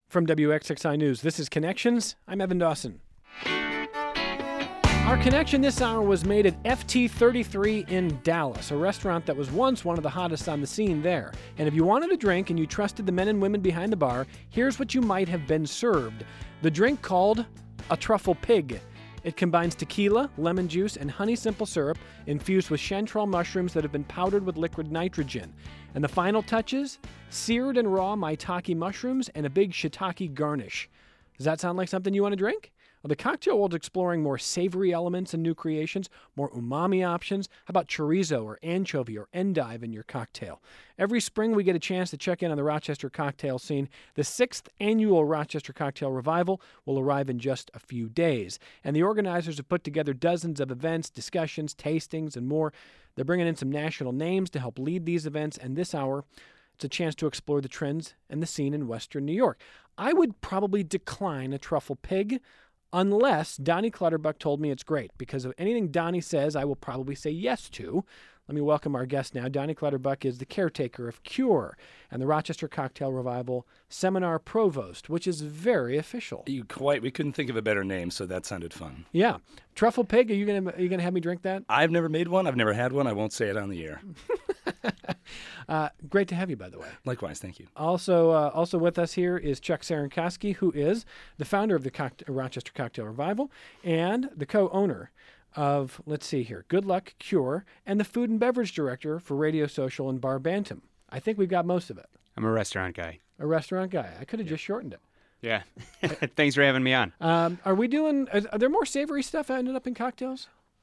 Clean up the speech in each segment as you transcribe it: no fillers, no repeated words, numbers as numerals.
From WXXI News, this is Connections. I'm Evan Dawson. Our connection this hour was made at FT33 in Dallas, a restaurant that was once one of the hottest on the scene there. And if you wanted a drink and you trusted the men and women behind the bar, here's what you might have been served. The drink called a truffle pig. It combines tequila, lemon juice, and honey simple syrup infused with chanterelle mushrooms that have been powdered with liquid nitrogen. And the final touches? Seared and raw maitake mushrooms and a big shiitake garnish. Does that sound like something you want to drink? Well, the cocktail world's exploring more savory elements and new creations, more umami options. How about chorizo or anchovy or endive in your cocktail? Every spring, we get a chance to check in on the Rochester cocktail scene. The 6th annual Rochester Cocktail Revival will arrive in just a few days. And the organizers have put together dozens of events, discussions, tastings, and more. They're bringing in some national names to help lead these events, and this hour, it's a chance to explore the trends and the scene in Western New York. I would probably decline a truffle pig, unless Donnie Clutterbuck told me it's great, because of anything Donnie says, I will probably say yes to. Let me welcome our guest now. Donnie Clutterbuck is the caretaker of Cure and the Rochester Cocktail Revival Seminar Provost, which is very official. We couldn't think of a better name, so that sounded fun. Yeah. Truffle pig, are you gonna have me drink that? I've never made one. I've never had one. I won't say it on the air. Great to have you, by the way. Likewise, thank you. Also with us here is Chuck Cerankosky, who is the founder of the Rochester Cocktail Revival and the co-owner of, let's see here, Good Luck Cure, and the food and beverage director for Radio Social and Bar Bantam. I think we've got most of it. I'm a restaurant guy. A restaurant guy. I could have just shortened it. Yeah. Thanks for having me on. Are there more savory stuff ended up in cocktails?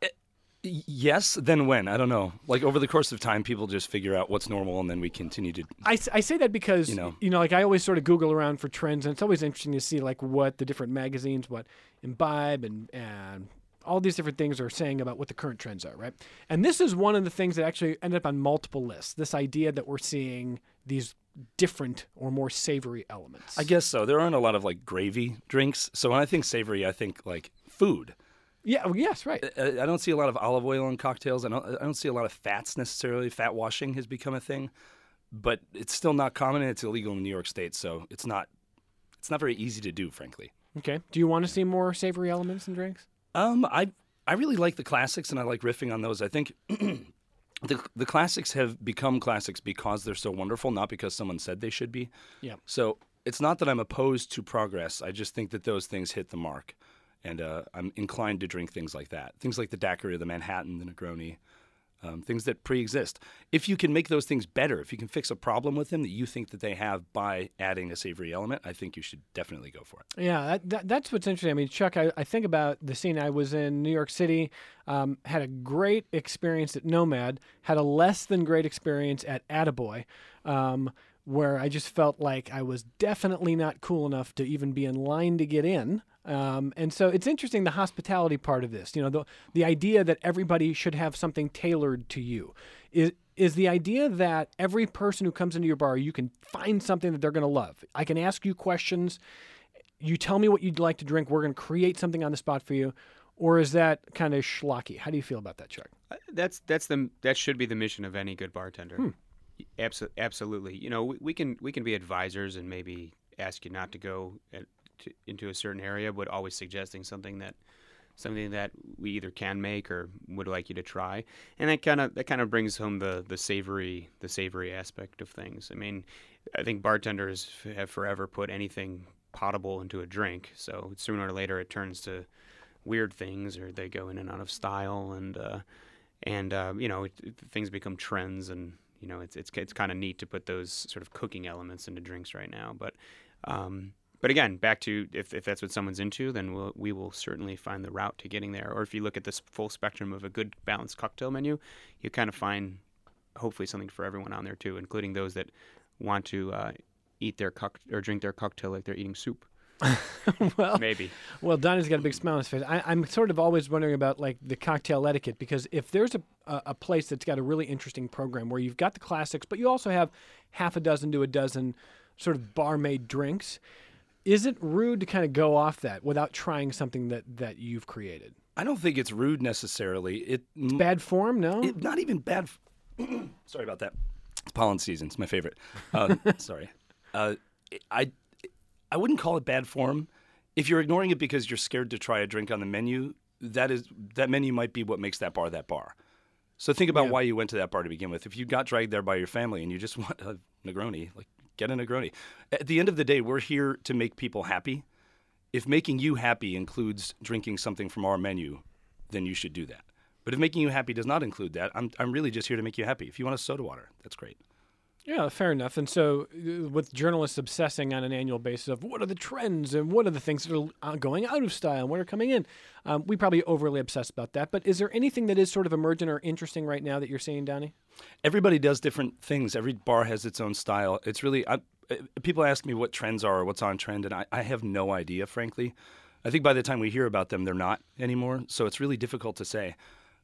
Yes, then when? I don't know. Like over the course of time, people just figure out what's normal, and then we continue to. I say that because like I always sort of Google around for trends, and it's always interesting to see like what the different magazines, what Imbibe and all these different things are saying about what the current trends are, right? And this is one of the things that actually ended up on multiple lists. This idea that we're seeing these different or more savory elements. I guess so. There aren't a lot of like gravy drinks, so when I think savory, I think like food. Yeah. Yes. Right. I don't see a lot of olive oil in cocktails. I don't see a lot of fats necessarily. Fat washing has become a thing, but it's still not common, and it's illegal in New York State. So it's not very easy to do, frankly. Okay. Do you want to see more savory elements in drinks? I really like the classics, and I like riffing on those. I think the classics have become classics because they're so wonderful, not because someone said they should be. Yeah. So it's not that I'm opposed to progress. I just think that those things hit the mark. And I'm inclined to drink things like that. Things like the daiquiri, the Manhattan, the Negroni, things that pre-exist. If you can make those things better, if you can fix a problem with them that you think that they have by adding a savory element, I think you should definitely go for it. Yeah, that's what's interesting. I mean, Chuck, I think about the scene. I was in New York City, had a great experience at Nomad, had a less than great experience at Attaboy, where I just felt like I was definitely not cool enough to even be in line to get in. And so it's interesting, the hospitality part of this, the idea that everybody should have something tailored to you. Is the idea that every person who comes into your bar, you can find something that they're going to love. I can ask you questions. You tell me what you'd like to drink. We're going to create something on the spot for you. Or is that kind of schlocky? How do you feel about that, Chuck? That should be the mission of any good bartender. Absolutely. We can be advisors and maybe ask you not to go into a certain area, but always suggesting something that we either can make or would like you to try. And that kind of brings home the savory aspect of things. I mean, I think bartenders have forever put anything potable into a drink, so sooner or later it turns to weird things, or they go in and out of style, and things become trends, and it's kind of neat to put those sort of cooking elements into drinks right now, But again, back to if that's what someone's into, then we will certainly find the route to getting there. Or if you look at this full spectrum of a good balanced cocktail menu, you kind of find hopefully something for everyone on there too, including those that want to eat their or drink their cocktail like they're eating soup. Well, maybe. Well, Donnie's got a big smile on his face. I'm sort of always wondering about like the cocktail etiquette, because if there's a place that's got a really interesting program where you've got the classics, but you also have half a dozen to a dozen sort of bar-made drinks, is it rude to kind of go off that without trying something that you've created? I don't think it's rude necessarily. It's bad form, no? Not even bad. Sorry about that. It's pollen season. It's my favorite. Sorry. I wouldn't call it bad form. If you're ignoring it because you're scared to try a drink on the menu, that menu might be what makes that bar that bar. So think about why you went to that bar to begin with. If you got dragged there by your family and you just want a Negroni, like get a Negroni. At the end of the day, we're here to make people happy. If making you happy includes drinking something from our menu, then you should do that. But if making you happy does not include that, I'm really just here to make you happy. If you want a soda water, that's great. Yeah, fair enough. And so with journalists obsessing on an annual basis of what are the trends and what are the things that are going out of style and what are coming in, we probably overly obsess about that. But is there anything that is sort of emergent or interesting right now that you're seeing, Donnie? Everybody does different things. Every bar has its own style. It's really, people ask me what trends are or what's on trend, and I have no idea, frankly. I think by the time we hear about them, they're not anymore. So it's really difficult to say.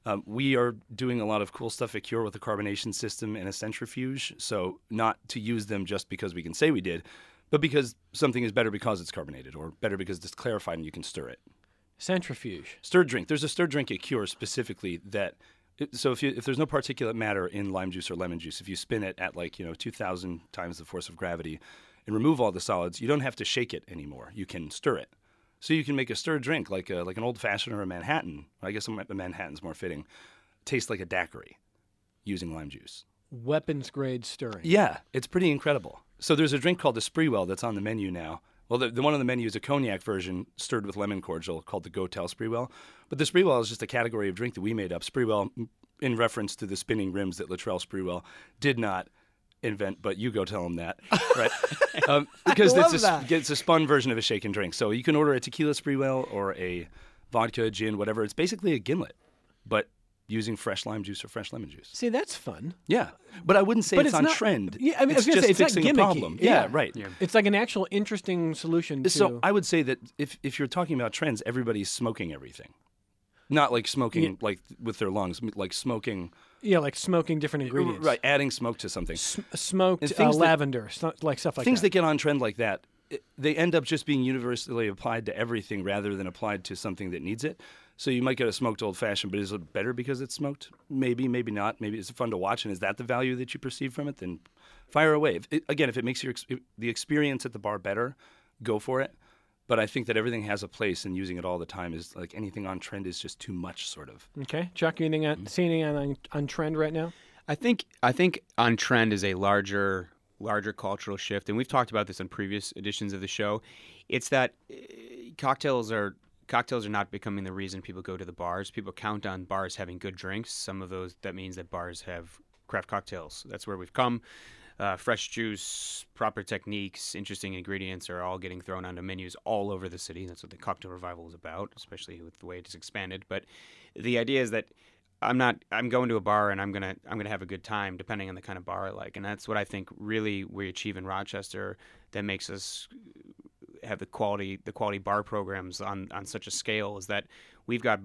We are doing a lot of cool stuff at Cure with a carbonation system and a centrifuge. So not to use them just because we can say we did, but because something is better because it's carbonated or better because it's clarified and you can stir it. Centrifuge. Stirred drink. There's a stirred drink at Cure specifically that, so if there's no particulate matter in lime juice or lemon juice, if you spin it at 2,000 times the force of gravity and remove all the solids, you don't have to shake it anymore. You can stir it. So you can make a stirred drink like an old-fashioned or a Manhattan. I guess a Manhattan's more fitting. Tastes like a daiquiri using lime juice. Weapons-grade stirring. Yeah, it's pretty incredible. So there's a drink called the Spreewell that's on the menu now. Well, the one on the menu is a cognac version stirred with lemon cordial called the Go-Tel Spreewell. But the Spreewell is just a category of drink that we made up. Spreewell, in reference to the spinning rims that Latrell Sprewell did not invent, but you go tell them that, right? Because it's a spun version of a shaken drink. So you can order a tequila Spreewell or a vodka, gin, whatever. It's basically a gimlet, but using fresh lime juice or fresh lemon juice. See, that's fun. Yeah, but I wouldn't say it's on trend. Yeah, I mean, it's just it's fixing not a gimmicky. problem. Yeah, right. Yeah. It's like an actual interesting solution to... So I would say that if you're talking about trends, everybody's smoking everything. Not like smoking like with their lungs, like smoking... Yeah, like smoking different ingredients. Right, adding smoke to something. Smoked lavender, like stuff like that. Things that get on trend like that, they end up just being universally applied to everything rather than applied to something that needs it. So you might get a smoked old-fashioned, but is it better because it's smoked? Maybe, maybe not. Maybe it's fun to watch, and is that the value that you perceive from it? Then fire away. If it makes the experience at the bar better, go for it. But I think that everything has a place, and using it all the time is like anything on trend is just too much, sort of. Okay, Chuck, see anything on trend right now? I think on trend is a larger cultural shift, and we've talked about this in previous editions of the show. It's that cocktails are not becoming the reason people go to the bars. People count on bars having good drinks. Some of those, that means that bars have craft cocktails. That's where we've come. Fresh juice, proper techniques, interesting ingredients are all getting thrown onto menus all over the city. That's what the cocktail revival is about, especially with the way it's expanded. But the idea is that I'm going to a bar and I'm gonna have a good time, depending on the kind of bar I like. And that's what I think really we achieve in Rochester that makes us have the quality bar programs on such a scale, is that we've got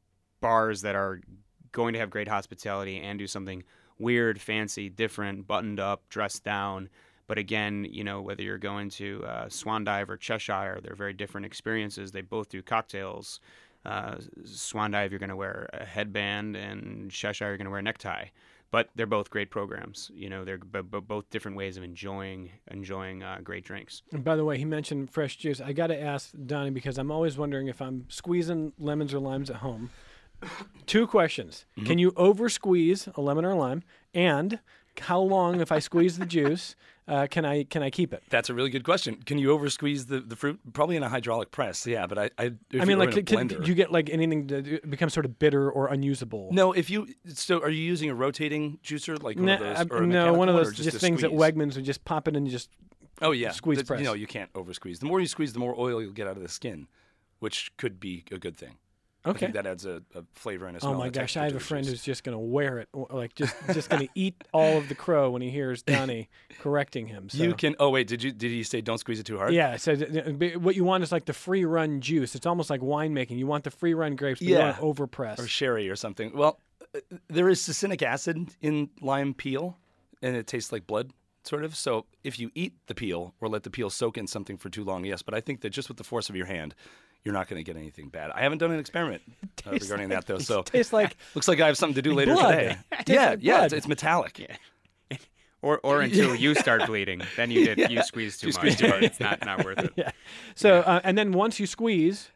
bars that are going to have great hospitality and do something weird, fancy, different, buttoned up, dressed down. But again, whether you're going to Swan Dive or Cheshire, they're very different experiences. They both do cocktails. Swan Dive, you're going to wear a headband, and Cheshire, you're going to wear a necktie. But they're both great programs. They're both different ways of enjoying great drinks. And by the way, he mentioned fresh juice. I got to ask Donnie, because I'm always wondering if I'm squeezing lemons or limes at home. 2 questions. Mm-hmm. Can you over squeeze a lemon or a lime? And how long, if I squeeze the juice, can I keep it? That's a really good question. Can you over squeeze the fruit? Probably in a hydraulic press. Yeah, but I mean, like, can you get like anything to become sort of bitter or unusable? No. So are you using a rotating juicer like one of those? Or one of those just things squeeze? At Wegmans would just pop it and just. Oh yeah, squeeze press. You can't over squeeze. The more you squeeze, the more oil you'll get out of the skin, which could be a good thing. Okay. I think that adds a flavor and a smell. Oh my gosh, I have a friend who's just going to wear it, like just going to eat all of the crow when he hears Donnie correcting him. So. You can. Oh wait, did he say don't squeeze it too hard? Yeah. So what you want is like the free run juice. It's almost like winemaking. You want the free run grapes, but you don't overpress. Or sherry or something. Well, there is succinic acid in lime peel, and it tastes like blood, sort of. So if you eat the peel or let the peel soak in something for too long, yes. But I think that just with the force of your hand, you're not going to get anything bad. I haven't done an experiment regarding that, though. So tastes like looks like I have something to do later blood. today. Yeah, it's metallic. Yeah. Or until you start bleeding, then you squeeze too much. It's not worth it. Yeah. So and then once you squeeze,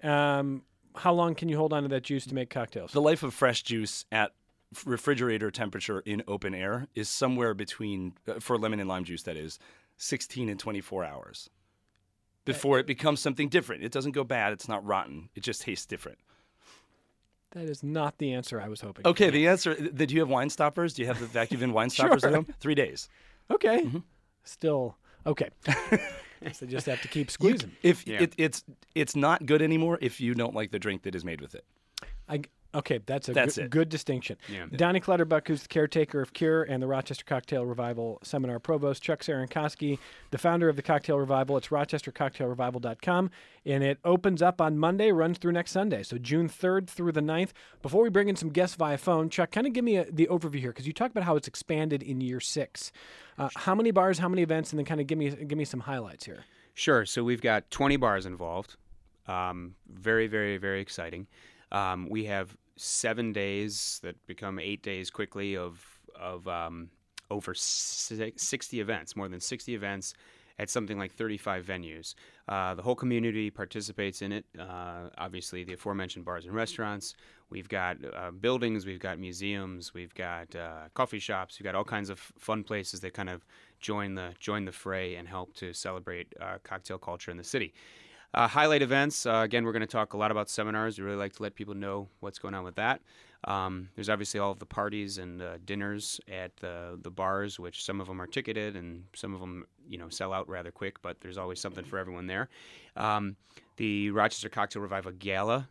how long can you hold on to that juice to make cocktails? The life of fresh juice at refrigerator temperature in open air is somewhere between, for lemon and lime juice, that is, 16 and 24 hours before it becomes something different. It doesn't go bad. It's not rotten. It just tastes different. That is not the answer I was hoping. Okay, the answer, do you have wine stoppers? Do you have the vacuum in wine stoppers at home? 3 days. Okay. Still, okay. So just have to keep squeezing. It's not good anymore if you don't like the drink that is made with it. Okay, that's a good distinction. Yeah. Donnie Clutterbuck, who's the caretaker of Cure and the Rochester Cocktail Revival Seminar Provost, Chuck Sarankoski, the founder of the Cocktail Revival. It's rochestercocktailrevival.com, and it opens up on Monday, runs through next Sunday, so June 3rd through the 9th. Before we bring in some guests via phone, Chuck, kind of give me the overview here, because you talked about how it's expanded in year 6. How many bars, how many events, and then kind of give me some highlights here. Sure. So we've got 20 bars involved. Very, very, very exciting. We have 7 days that become 8 days quickly of over 60 events, more than 60 events at something like 35 venues. The whole community participates in it. Obviously, the aforementioned bars and restaurants. We've got buildings. We've got museums. We've got coffee shops. We've got all kinds of fun places that kind of join the fray and help to celebrate cocktail culture in the city. Highlight events, again, we're going to talk a lot about seminars. We really like to let people know what's going on with that. There's obviously all of the parties and dinners at the bars, which some of them are ticketed and some of them, sell out rather quick, but there's always something for everyone there. The Rochester Cocktail Revival Gala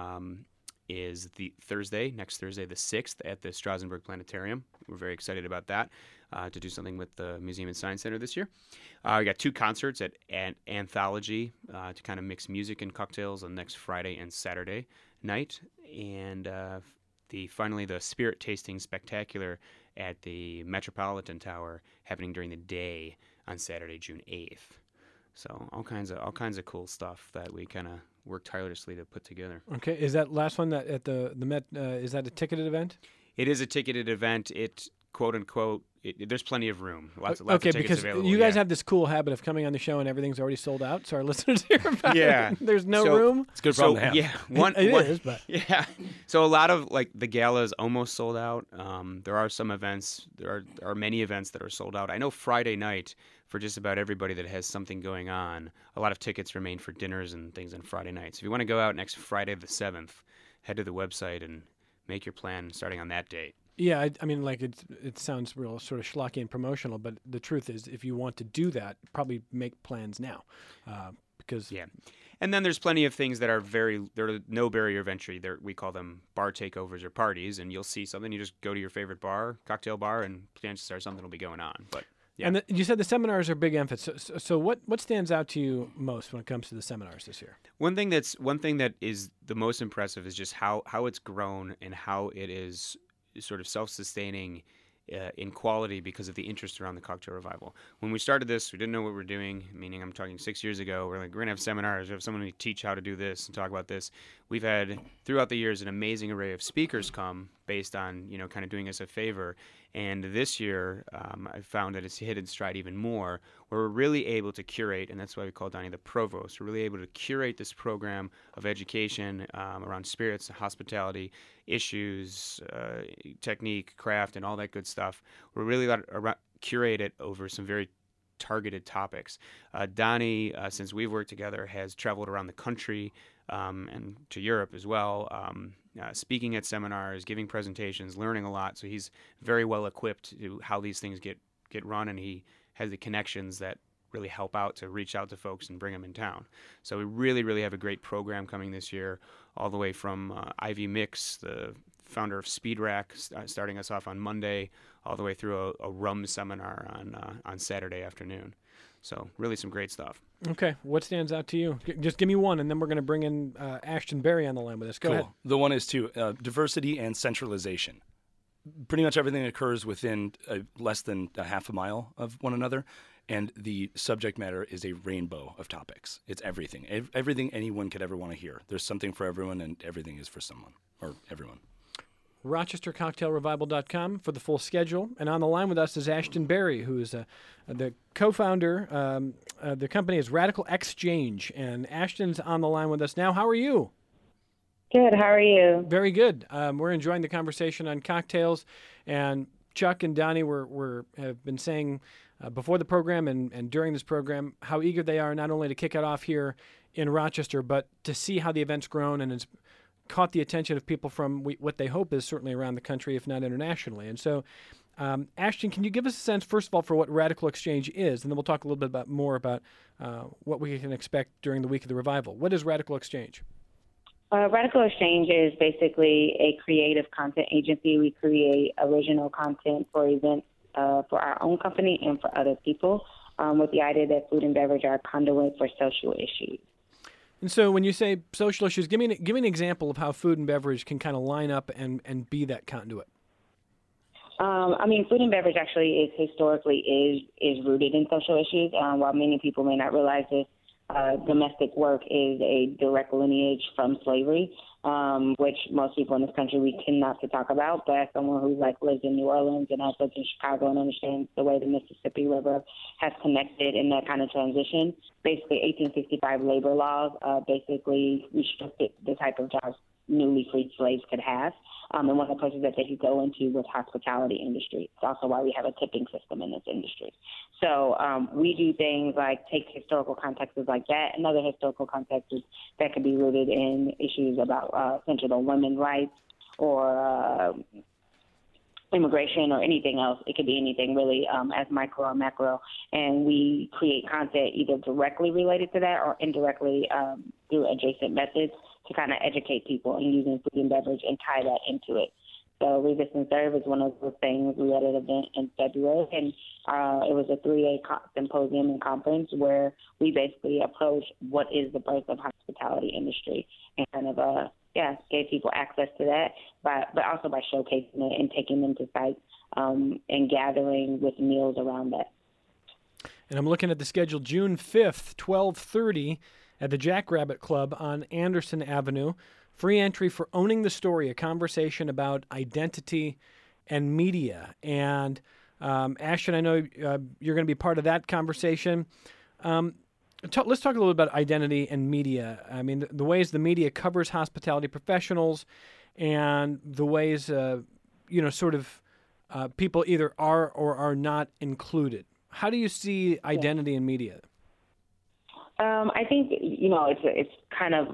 is next Thursday, the 6th, at the Strassenberg Planetarium. We're very excited about that, to do something with the Museum and Science Center this year. We got 2 concerts at Anthology to kind of mix music and cocktails on next Friday and Saturday night. And finally, the Spirit Tasting Spectacular at the Metropolitan Tower happening during the day on Saturday, June 8th. So all kinds of cool stuff that we kind of work tirelessly to put together. Okay, is that last one that at the Met? Is that a ticketed event? It is a ticketed event. It quote unquote. There's plenty of room. Lots of okay, tickets because available. You guys have this cool habit of coming on the show and everything's already sold out. So our listeners hear about Yeah. it. There's no room. It's a good problem to have. Yeah, It is, but yeah. So a lot of the gala is almost sold out. There are some events. There are many events that are sold out. I know Friday night, for just about everybody that has something going on, a lot of tickets remain for dinners and things on Friday nights. If you want to go out next Friday the 7th, head to the website and make your plan starting on that date. yeah, I mean, it sounds real sort of schlocky and promotional, but the truth is, if you want to do that, probably make plans now, because Yeah. And then there's plenty of things that there are no barrier of entry. We call them bar takeovers or parties, and you'll see something. You just go to your favorite cocktail bar, and chances are something will be going on. But yeah. And you said the seminars are big emphasis. So what stands out to you most when it comes to the seminars this year? One thing that is the most impressive is just how it's grown and how it is sort of self-sustaining in quality because of the interest around the Cocktail Revival. When we started this, we didn't know what we were doing, meaning I'm talking 6 years ago. We're like, we're going to have seminars. We have someone to teach how to do this and talk about this. We've had, throughout the years, an amazing array of speakers come based on, kind of doing us a favor. And this year, I found that it's hit its stride even more, where we're really able to curate, and that's why we call Donnie the Provost. We're really able to curate this program of education around spirits, hospitality, issues, technique, craft, and all that good stuff. We're really curate it over some very targeted topics. Donnie, since we've worked together, has traveled around the country and to Europe as well, speaking at seminars, giving presentations, learning a lot. So he's very well equipped to how these things get run, and he has the connections that really help out to reach out to folks and bring them in town. So we really, really have a great program coming this year, all the way from Ivy Mix, the founder of Speed Rack, starting us off on Monday, all the way through a rum seminar on Saturday afternoon. So really some great stuff. Okay, what stands out to you? Just give me one, and then we're going to bring in Ashton Berry on the line with us. Go ahead. The one is diversity and centralization. Pretty much everything occurs within less than a half a mile of one another, and the subject matter is a rainbow of topics. It's everything. Everything anyone could ever want to hear. There's something for everyone, and everything is for someone or everyone. RochesterCocktailRevival.com for the full schedule. And on the line with us is Ashton Berry, who is the co-founder. The company is Radical Exchange. And Ashton's on the line with us now. How are you? Good. How are you? Very good. We're enjoying the conversation on cocktails. And Chuck and Donnie have been saying before the program and during this program how eager they are not only to kick it off here in Rochester, but to see how the event's grown and it's caught the attention of people from what they hope is certainly around the country, if not internationally. And so, Ashton, can you give us a sense, first of all, for what Radical Exchange is, and then we'll talk a little bit more about what we can expect during the week of the revival. What is Radical Exchange? Radical Exchange is basically a creative content agency. We create original content for events for our own company and for other people, with the idea that food and beverage are a conduit for social issues. And so when you say social issues, give me an example of how food and beverage can kind of line up and be that conduit. Food and beverage actually is historically rooted in social issues. While many people may not realize this, domestic work is a direct lineage from slavery, which most people in this country we tend not to talk about. But as someone who lives in New Orleans and has lived in Chicago and understands the way the Mississippi River has connected in that kind of transition, basically 1865 labor laws basically restricted the type of jobs newly freed slaves could have. And one of the places that they could go into was hospitality industry. It's also why we have a tipping system in this industry. So we do things like take historical contexts like that and other historical contexts that could be rooted in issues about centered on women's rights or immigration or anything else. It could be anything really as micro or macro. And we create content either directly related to that or indirectly through adjacent methods to kind of educate people and using food and beverage and tie that into it. So Resist and Serve is one of those things. We had an event in February, and it was a 3-day symposium and conference where we basically approached what is the birth of hospitality industry and kind of gave people access to that, but also by showcasing it and taking them to sites and gathering with meals around that. And I'm looking at the schedule, June 5th, 12:30 at the Jackrabbit Club on Anderson Avenue. Free entry for Owning the Story, a conversation about identity and media. And Ashton, I know you're going to be part of that conversation. Let's talk a little bit about identity and media. I mean, the ways the media covers hospitality professionals and the ways, people either are or are not included. How do you see identity in media? I think, it's kind of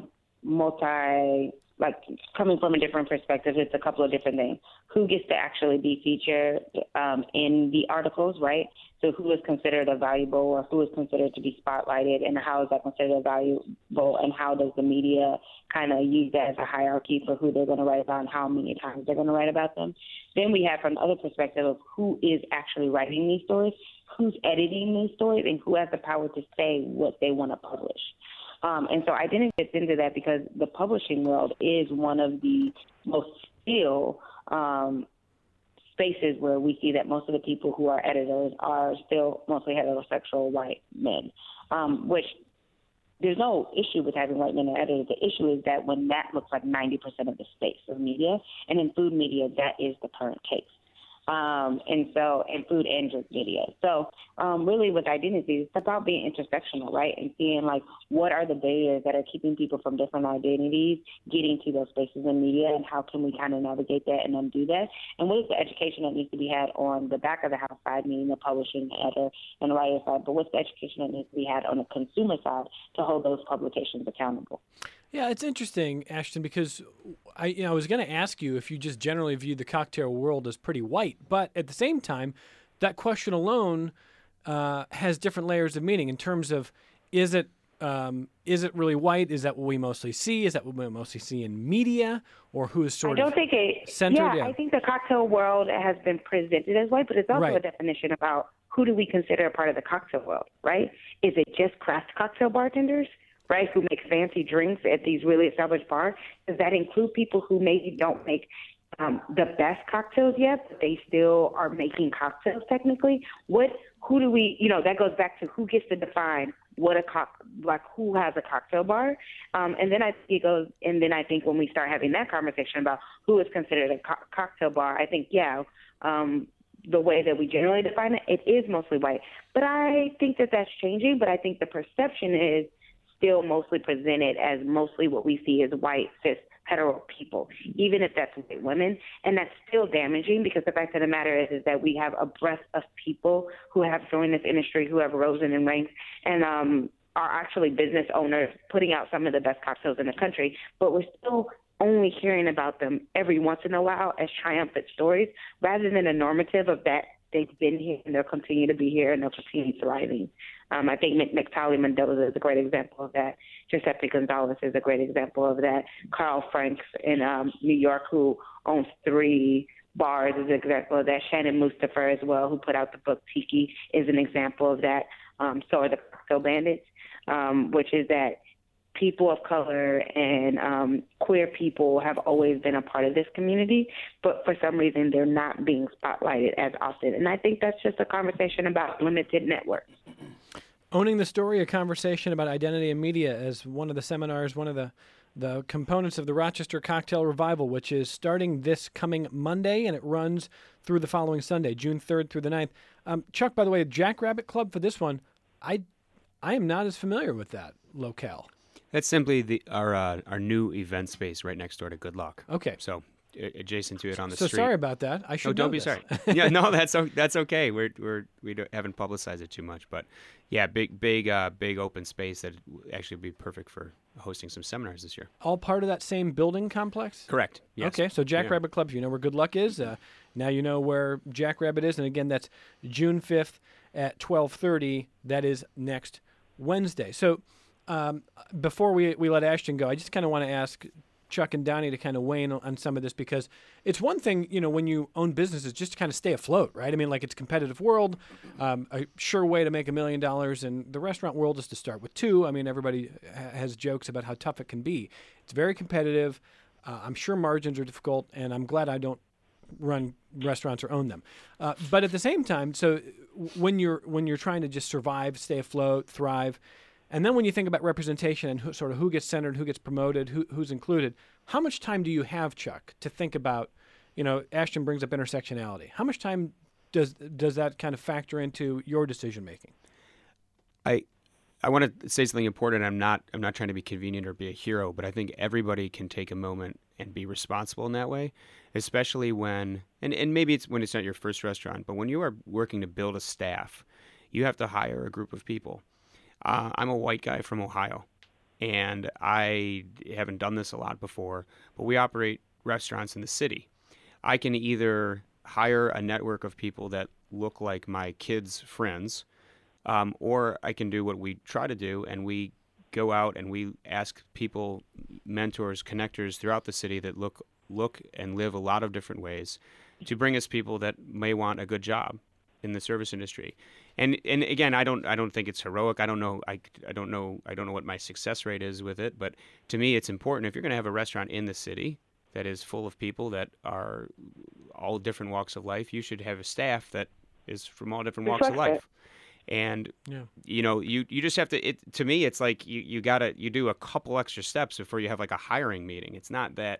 coming from a different perspective. It's a couple of different things. Who gets to actually be featured in the articles, right? So who is considered a valuable or who is considered to be spotlighted, and how is that considered valuable, and how does the media kind of use that as a hierarchy for who they're going to write about and how many times they're going to write about them. Then we have from the other perspective of who is actually writing these stories, who's editing these stories, and who has the power to say what they want to publish. And so identity fits into that because the publishing world is one of the most still spaces where we see that most of the people who are editors are still mostly heterosexual white men, which there's no issue with having white men as editors. The issue is that when that looks like 90% of the space of media, and in food media, that is the current case. And food and drink media. So really with identity, it's about being intersectional, right? And seeing what are the barriers that are keeping people from different identities getting to those spaces in media, and how can we kind of navigate that and undo that? And what is the education that needs to be had on the back of the house side, meaning the publishing, the editor, and the writer side, but what's the education that needs to be had on the consumer side to hold those publications accountable? Yeah, it's interesting, Ashton, because I was going to ask you if you just generally view the cocktail world as pretty white, but at the same time, that question alone has different layers of meaning in terms of is it really white? Is that what we mostly see? Is that what we mostly see in media, or who is sort of centered? I think the cocktail world has been presented as white, but it's also a definition about who do we consider a part of the cocktail world, right? Is it just craft cocktail bartenders, right, who make fancy drinks at these really established bars? Does that include people who maybe don't make the best cocktails yet, but they still are making cocktails technically? Who do we, that goes back to who gets to define who has a cocktail bar, and then I think when we start having that conversation about who is considered a cocktail bar, I think the way that we generally define it, it is mostly white. But I think that that's changing. But I think the perception is still mostly presented as mostly what we see as white, cis, hetero people, even if that's white women. And that's still damaging, because the fact of the matter is that we have a breadth of people who have joined this industry, who have risen in ranks, and are actually business owners putting out some of the best cocktails in the country. But we're still only hearing about them every once in a while as triumphant stories, rather than a normative of that they've been here and they'll continue to be here and they'll continue thriving. I think McTolly Mendoza is a great example of that. Giuseppe Gonzalez is a great example of that. Carl Franks in New York, who owns 3 bars, is an example of that. Shannon Mustafa as well, who put out the book Tiki, is an example of that. So are the Cocktail Bandits, which is that people of color and queer people have always been a part of this community, but for some reason they're not being spotlighted as often. And I think that's just a conversation about limited networks. Owning the Story, a conversation about identity and media, as one of the seminars, one of the components of the Rochester Cocktail Revival, which is starting this coming Monday, and it runs through the following Sunday, June 3rd through the 9th. Chuck, by the way, Jackrabbit Club for this one, I am not as familiar with that locale. That's simply our new event space right next door to Good Luck. Okay. So adjacent to it on the street. street. So sorry about that. I should. Oh, don't know be this. sorry. Yeah, no, that's okay. We haven't publicized it too much, but yeah, big open space that actually would be perfect for hosting some seminars this year. All part of that same building complex? Correct. Yes. Okay, so Jackrabbit Club, if you know where Good Luck is, now you know where Jackrabbit is, and again, that's June 5th at 12:30. That is next Wednesday. So before we let Ashton go, I just kind of want to ask Chuck and Donnie to kind of weigh in on some of this, because it's one thing, when you own businesses, just to kind of stay afloat, right? I mean, like, it's a competitive world. A sure way to make $1 million in the restaurant world is to start with 2. I mean, everybody has jokes about how tough it can be. It's very competitive. I'm sure margins are difficult, and I'm glad I don't run restaurants or own them. But at the same time, so when you're trying to just survive, stay afloat, thrive, and then when you think about representation and who gets centered, who gets promoted, who's included, how much time do you have, Chuck, to think about, Ashton brings up intersectionality. How much time does that kind of factor into your decision making? I want to say something important. I'm not trying to be convenient or be a hero, but I think everybody can take a moment and be responsible in that way, especially when, and maybe it's when it's not your first restaurant, but when you are working to build a staff, you have to hire a group of people. I'm a white guy from Ohio, and I haven't done this a lot before, but we operate restaurants in the city. I can either hire a network of people that look like my kids' friends, or I can do what we try to do, and we go out and we ask people, mentors, connectors throughout the city that look and live a lot of different ways, to bring us people that may want a good job in the service industry. And again, I don't think it's heroic. I don't know what my success rate is with it, but to me it's important. If you're going to have a restaurant in the city that is full of people that are all different walks of life, you should have a staff that is from all different walks of life. And you just have to, to me it's like you do a couple extra steps before you have like a hiring meeting. It's not that,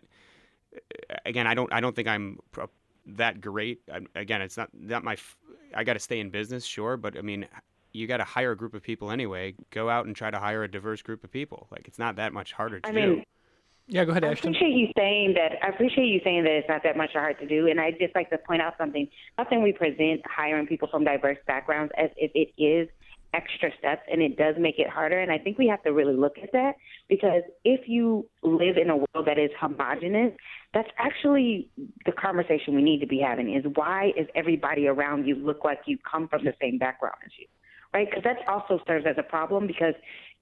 again, I don't think I'm that great. Again, it's not my, I got to stay in business, sure, but I mean, you got to hire a group of people anyway. Go out and try to hire a diverse group of people. Like, it's not that much harder to do. Yeah, go ahead, Ashton. I appreciate you saying that it's not that much hard to do, and I'd just like to point out something. Often we present hiring people from diverse backgrounds as if it is extra steps, and it does make it harder, and I think we have to really look at that, because if you live in a world that is homogenous, that's actually the conversation we need to be having, is why is everybody around you look like you come from the same background as you, right? Because that also serves as a problem, because,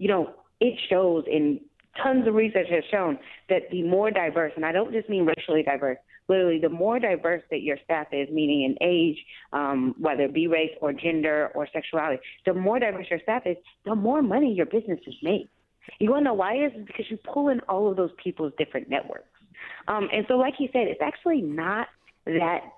it shows in tons of research has shown that the more diverse, and I don't just mean racially diverse, literally the more diverse that your staff is, meaning in age, whether it be race or gender or sexuality, the more diverse your staff is, the more money your business is made. You want to know why? It's because you pull in all of those people's different networks. And so like you said, it's actually not that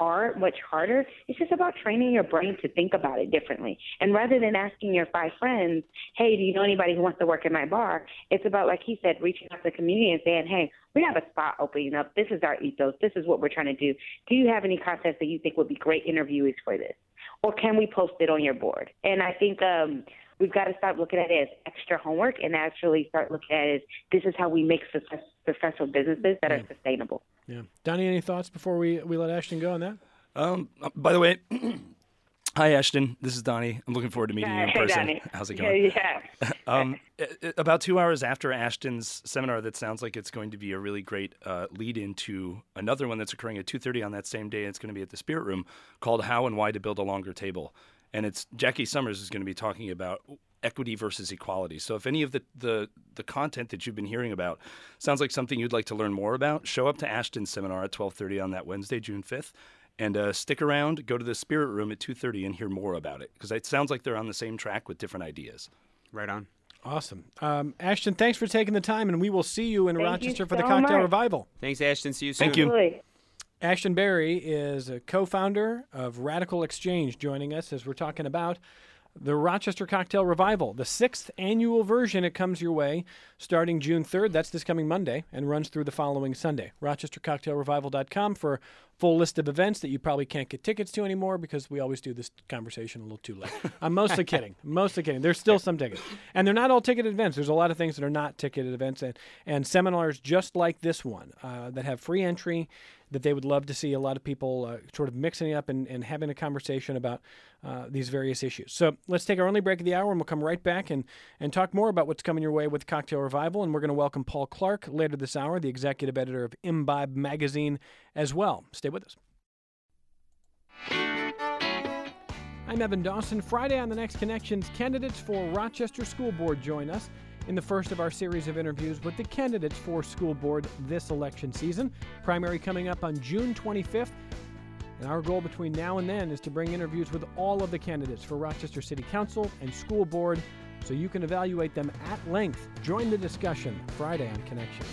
much harder. It's just about training your brain to think about it differently. And rather than asking your 5 friends, hey, do you know anybody who wants to work in my bar? It's about, like he said, reaching out to the community and saying, hey, we have a spot opening up. This is our ethos. This is what we're trying to do. Do you have any content that you think would be great interviewees for this? Or can we post it on your board? And I think we've got to stop looking at it as extra homework and actually start looking at it as this is how we make successful businesses that are sustainable. Yeah. Donnie, any thoughts before we let Ashton go on that? By the way, hi, Ashton. This is Donnie. I'm looking forward to meeting you in person. Donnie. How's it going? Yeah. About 2 hours after Ashton's seminar, that sounds like it's going to be a really great lead into another one that's occurring at 2:30 on that same day. It's going to be at the Spirit Room, called How and Why to Build a Longer Table. And it's Jackie Summers is going to be talking about equity versus equality. So if any of the content that you've been hearing about sounds like something you'd like to learn more about, show up to Ashton's seminar at 12:30 on that Wednesday, June 5th. And stick around, go to the Spirit Room at 2:30 and hear more about it, because it sounds like they're on the same track with different ideas. Right on. Awesome. Ashton, thanks for taking the time, and we will see you in Thank Rochester you for the so Cocktail much. Revival. Thanks, Ashton. See you soon. Thank you. Absolutely. Ashton Berry is a co-founder of Radical Exchange, joining us as we're talking about the Rochester Cocktail Revival, the 6th annual version. It comes your way starting June 3rd. That's this coming Monday and runs through the following Sunday. RochesterCocktailRevival.com for a full list of events that you probably can't get tickets to anymore because we always do this conversation a little too late. I'm mostly kidding. Mostly kidding. There's still some tickets. And they're not all ticketed events. There's a lot of things that are not ticketed events and seminars just like this one that have free entry, that they would love to see a lot of people sort of mixing it up and having a conversation about these various issues. So let's take our only break of the hour, and we'll come right back and talk more about what's coming your way with Cocktail Revival. And we're going to welcome Paul Clark later this hour, the executive editor of Imbibe Magazine as well. Stay with us. I'm Evan Dawson. Friday on the Next Connections, candidates for Rochester School Board join us in the first of our series of interviews with the candidates for school board this election season. Primary coming up on June 25th. And our goal between now and then is to bring interviews with all of the candidates for Rochester City Council and School Board so you can evaluate them at length. Join the discussion Friday on Connections.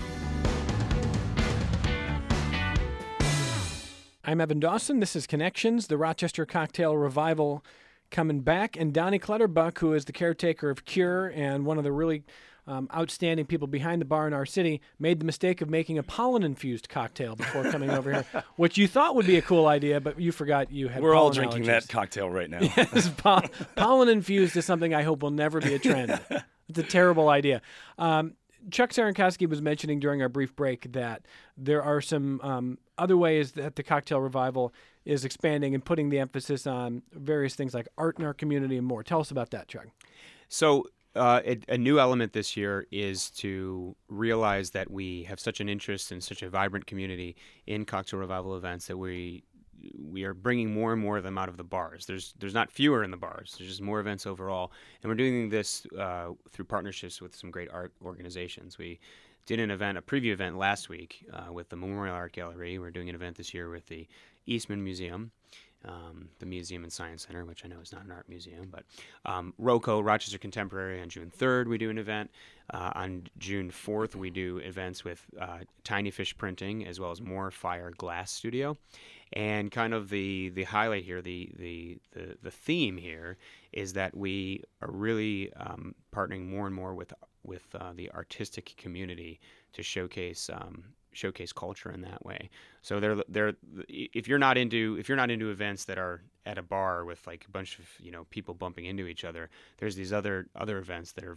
I'm Evan Dawson. This is Connections, the Rochester Cocktail Revival coming back. And Donnie Clutterbuck, who is the caretaker of Cure and one of the really outstanding people behind the bar in our city, made the mistake of making a pollen-infused cocktail before coming over here, which you thought would be a cool idea, but you forgot you had We're all pollen drinking allergies. that cocktail right now. Yes, pollen-infused is something I hope will never be a trend. It's a terrible idea. Chuck Cerankowski was mentioning during our brief break that there are some other ways that the Cocktail Revival is expanding and putting the emphasis on various things like art in our community and more. Tell us about that, Chuck. So a new element this year is to realize that we have such an interest in such a vibrant community in Cocktail Revival events that we are bringing more and more of them out of the bars. There's not fewer in the bars. There's just more events overall. And we're doing this through partnerships with some great art organizations. We did a preview event last week with the Memorial Art Gallery. We're doing an event this year with the Eastman Museum, the Museum and Science Center, which I know is not an art museum, but ROCO, Rochester Contemporary, on June 3rd we do an event. On June 4th we do events with Tiny Fish Printing as well as More Fire Glass Studio. And kind of the highlight here, the theme here is that we are really partnering more and more with the artistic community to showcase culture in that way. So if you're not into events that are at a bar with like a bunch of people bumping into each other, there's these other events that are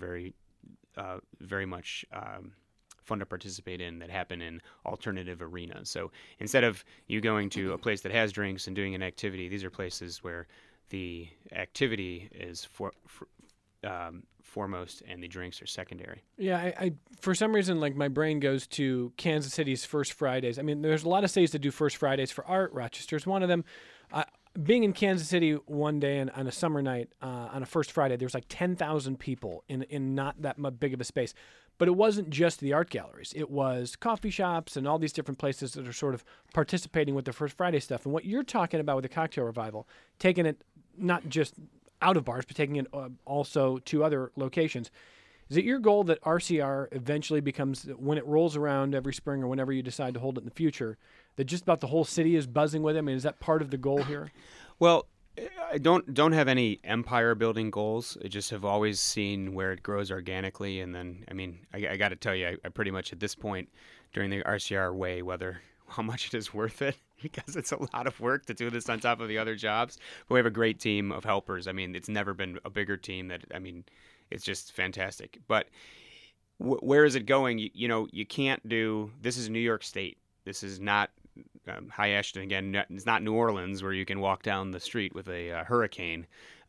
very much fun to participate in that happen in alternative arenas. So instead of you going to a place that has drinks and doing an activity, these are places where the activity is foremost and the drinks are secondary. Yeah, I for some reason, like, my brain goes to Kansas City's First Fridays. I mean, there's a lot of cities that do First Fridays for art. Rochester's one of them. Being in Kansas City one day and on a summer night on a First Friday, there was like 10,000 people in not that big of a space. But it wasn't just the art galleries. It was coffee shops and all these different places that are sort of participating with the First Friday stuff. And what you're talking about with the Cocktail Revival, taking it not just out of bars, but taking it also to other locations, Is it your goal that RCR eventually becomes, when it rolls around every spring or whenever you decide to hold it in the future, that just about the whole city is buzzing with it? I mean, is that part of the goal here? Well, I don't have any empire building goals. I just have always seen where it grows organically, and then I got to tell you, I pretty much at this point during the RCR way whether how much it is worth it, because it's a lot of work to do this on top of the other jobs. But we have a great team of helpers. I mean, it's never been a bigger team it's just fantastic. But where is it going? You can't do, this is New York State. This is not High Ashton again. It's not New Orleans where you can walk down the street with a hurricane.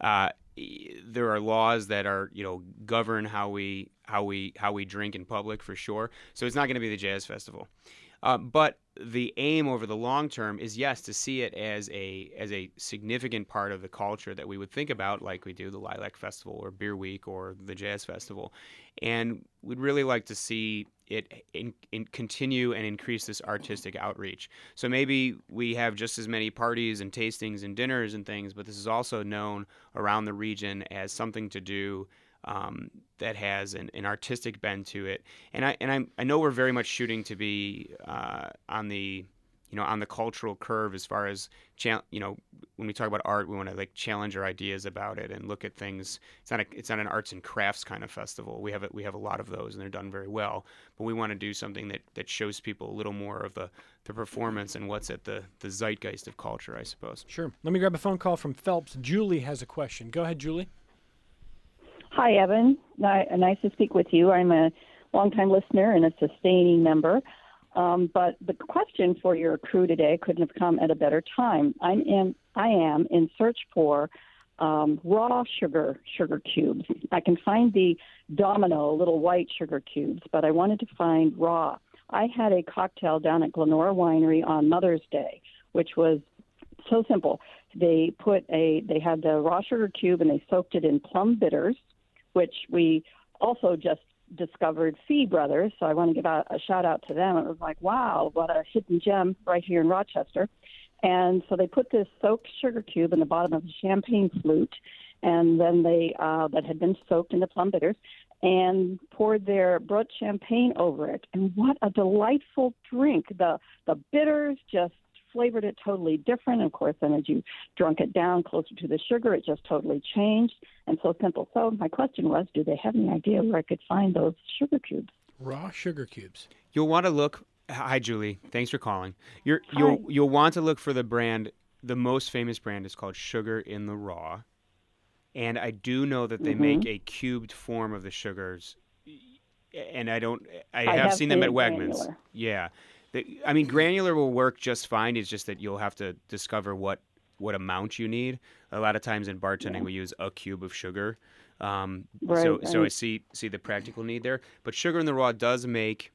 There are laws that are govern how we drink in public for sure. So it's not going to be the Jazz Festival. But the aim over the long term is, yes, to see it as a significant part of the culture that we would think about, like we do the Lilac Festival or Beer Week or the Jazz Festival. And we'd really like to see it continue and increase this artistic outreach. So maybe we have just as many parties and tastings and dinners and things, but this is also known around the region as something to do that has an artistic bend to it, and I know we're very much shooting to be on the cultural curve as far as when we talk about art, we want to challenge our ideas about it and look at things. It's not an arts and crafts kind of festival. We have a lot of those and they're done very well, but we want to do something that shows people a little more of the performance and what's at the zeitgeist of culture, I suppose. Sure. Let me grab a phone call from Phelps. Julie has a question. Go ahead, Julie. Hi, Evan. Nice to speak with you. I'm a longtime listener and a sustaining member. But the question for your crew today couldn't have come at a better time. I am in search for raw sugar cubes. I can find the Domino little white sugar cubes, but I wanted to find raw. I had a cocktail down at Glenora Winery on Mother's Day, which was so simple. They had the raw sugar cube and they soaked it in plum bitters, which we also just discovered Fee Brothers, so I want to give a shout out to them. It was like, wow, what a hidden gem right here in Rochester. And so they put this soaked sugar cube in the bottom of the champagne flute, and then that had been soaked in the plum bitters, and poured their Brut champagne over it. And what a delightful drink. The bitters just flavored it totally different. And of course, then as you drunk it down closer to the sugar, it just totally changed. And so simple. So my question was, do they have any idea where I could find those sugar cubes? Raw sugar cubes. You'll want to look. Hi, Julie. Thanks for calling. You'll want to look for the brand. The most famous brand is called Sugar in the Raw. And I do know that they make a cubed form of the sugars. And I have seen them at Wegmans. Granular. Yeah. Granular will work just fine. It's just that you'll have to discover what amount you need. A lot of times in bartending, we use a cube of sugar. So I see the practical need there. But Sugar in the Raw does make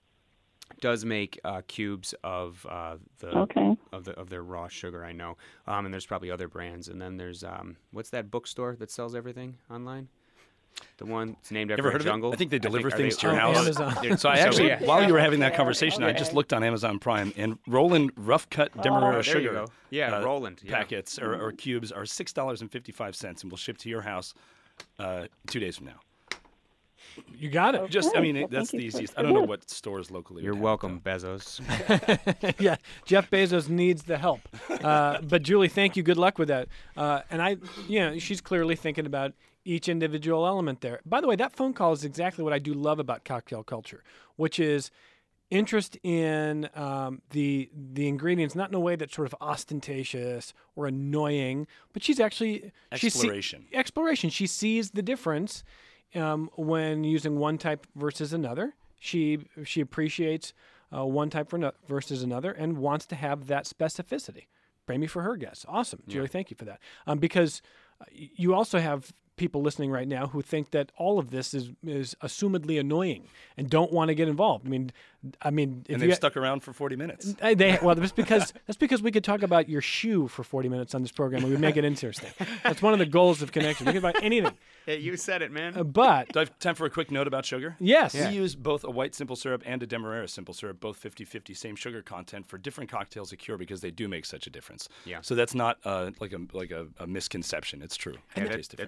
cubes of their raw sugar. I know. And there's probably other brands. And then there's what's that bookstore that sells everything online? The one it's named after a jungle. I think they deliver things to your house. Amazon. So I actually, while you were having that conversation, I just looked on Amazon Prime, and Roland Rough Cut Demerara sugar Roland packets or cubes are $6.55, and will ship to your house 2 days from now. You got it. Okay. That's the easiest. I don't know what stores locally. You're welcome, Bezos. Yeah, Jeff Bezos needs the help. But Julie, thank you. Good luck with that. And she's clearly thinking about each individual element there. By the way, that phone call is exactly what I do love about cocktail culture, which is interest in the ingredients, not in a way that's sort of ostentatious or annoying, but she's actually exploration. She sees the difference when using one type versus another. She appreciates one type versus another and wants to have that specificity. Pray me for her guess. Awesome. Julie, thank you for that. Because you also have people listening right now who think that all of this is assumedly annoying and don't want to get involved. And they've stuck around for 40 minutes. That's because we could talk about your shoe for 40 minutes on this program and we make it interesting. That's one of the goals of Connection. We can talk about anything. Yeah, you said it, man. But do I have time for a quick note about sugar? Yes. We use both a white simple syrup and a Demerara simple syrup, both 50-50, same sugar content for different cocktails at Cure because they do make such a difference. Yeah. So that's not like a misconception. It's true. Yeah, that's a good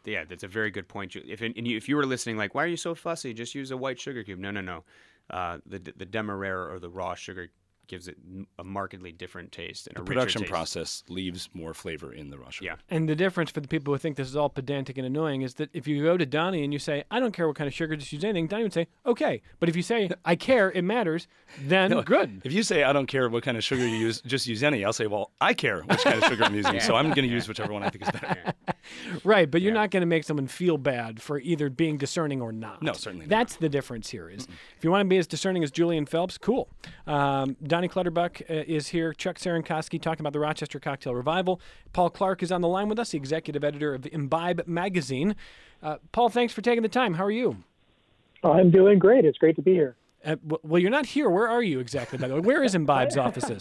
that's a very good point. If you were listening, like, why are you so fussy? Just use a white sugar cube. No. The Demerara or the raw sugar gives it a markedly different taste and the a richer production taste. process leaves more flavor in the raw sugar. Yeah. And the difference for the people who think this is all pedantic and annoying is that if you go to Donnie and you say, I don't care what kind of sugar, just use anything, Donnie would say, okay. But if you say, I care, it matters, then good. If you say, I don't care what kind of sugar you use, just use any, I'll say, well, I care which kind of sugar I'm using, so I'm going to use whichever one I think is better. Right, but you're not going to make someone feel bad for either being discerning or not. No, certainly not. That's the difference here. Is if you want to be as discerning as Julian Phelps, cool. Donnie Clutterbuck is here. Chuck Cerankosky talking about the Rochester Cocktail Revival. Paul Clark is on the line with us, the executive editor of Imbibe magazine. Paul, thanks for taking the time. How are you? I'm doing great. It's great to be here. Well, you're not here. Where are you exactly, by the way? Where is Imbibe's offices?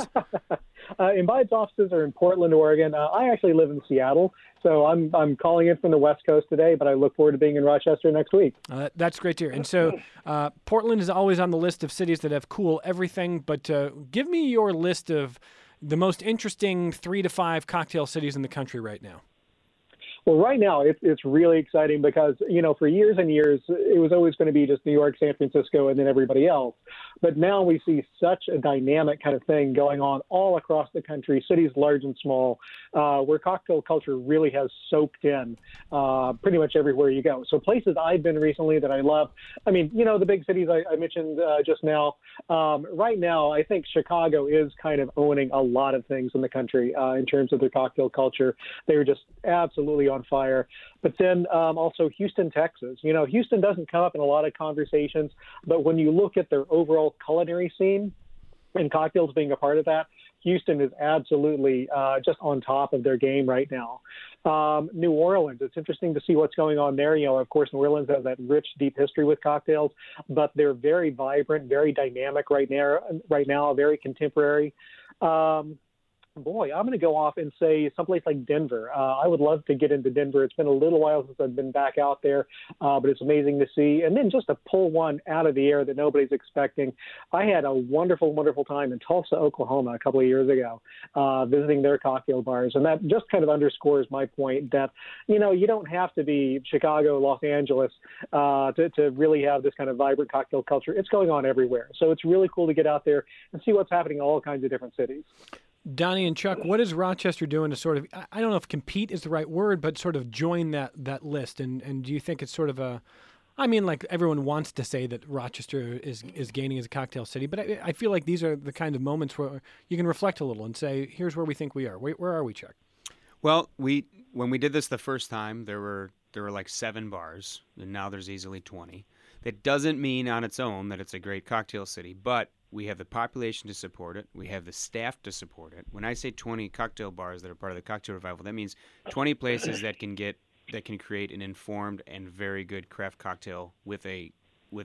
Imbibe's offices are in Portland, Oregon. I actually live in Seattle, so I'm calling in from the West Coast today, but I look forward to being in Rochester next week. That's great to hear. And so Portland is always on the list of cities that have cool everything, but give me your list of the most interesting 3 to 5 cocktail cities in the country right now. Well, right now it's really exciting because, for years and years, it was always going to be just New York, San Francisco, and then everybody else. But now we see such a dynamic kind of thing going on all across the country, cities large and small, where cocktail culture really has soaked in pretty much everywhere you go. So places I've been recently that I love, the big cities I mentioned just now. Right now, I think Chicago is kind of owning a lot of things in the country in terms of their cocktail culture. They're just absolutely on fire. But then also Houston, Texas. Houston doesn't come up in a lot of conversations, but when you look at their overall culinary scene and cocktails being a part of that, Houston is absolutely just on top of their game right now. New Orleans, it's interesting to see what's going on there. Of course, New Orleans has that rich, deep history with cocktails, but they're very vibrant, very dynamic right now, very contemporary. I'm going to go off and say someplace like Denver. I would love to get into Denver. It's been a little while since I've been back out there, but it's amazing to see. And then just to pull one out of the air that nobody's expecting, I had a wonderful, wonderful time in Tulsa, Oklahoma a couple of years ago, visiting their cocktail bars. And that just kind of underscores my point that, you don't have to be Chicago, Los Angeles to really have this kind of vibrant cocktail culture. It's going on everywhere. So it's really cool to get out there and see what's happening in all kinds of different cities. Donnie and Chuck, what is Rochester doing to sort of, I don't know if compete is the right word, but sort of join that list? And do you think it's sort of like everyone wants to say that Rochester is gaining as a cocktail city, but I feel like these are the kind of moments where you can reflect a little and say, here's where we think we are. Where are we, Chuck? Well, when we did this the first time, there were like 7 bars, and now there's easily 20. That doesn't mean on its own that it's a great cocktail city, but we have the population to support it. We have the staff to support it. When I say 20 cocktail bars that are part of the Cocktail Revival, that means 20 places that can create an informed and very good craft cocktail with a